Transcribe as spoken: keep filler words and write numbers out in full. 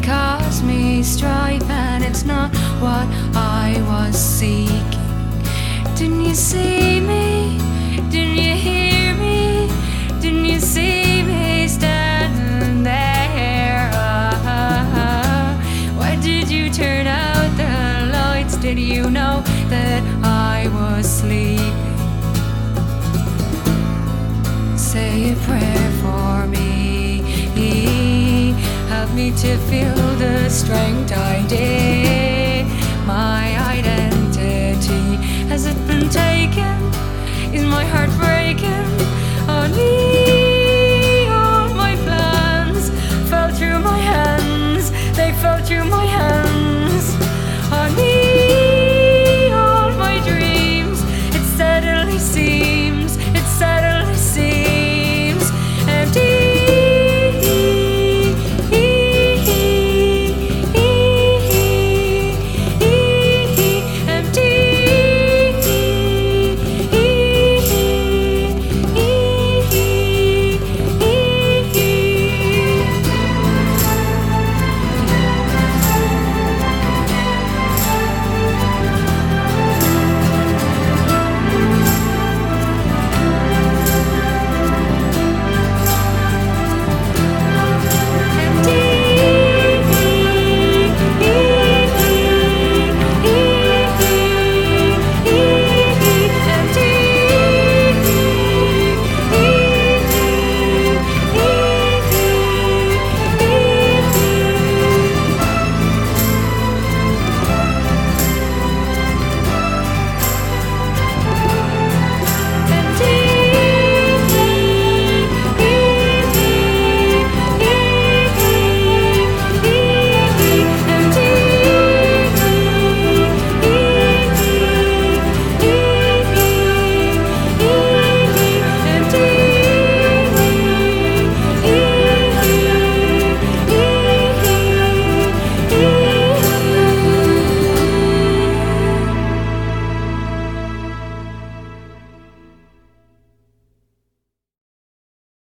caused me strife, and it's not what I was seeking. Didn't you see me? Didn't you hear me? Didn't you see me standing there? Ah, why did you turn out the lights? Did you know that I was sleeping? Say a prayer for me. Help me to feel the strength I did. My identity, has it been taken? Is my heart breaking? Oh, leave